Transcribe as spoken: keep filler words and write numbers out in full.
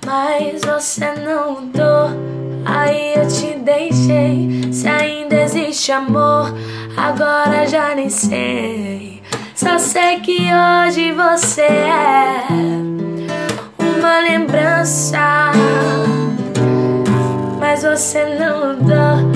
mas você não mudou. Aí eu te deixei. Se ainda existe amor, agora já nem sei. Só sei que hoje você é uma lembrança, mas você não mudou.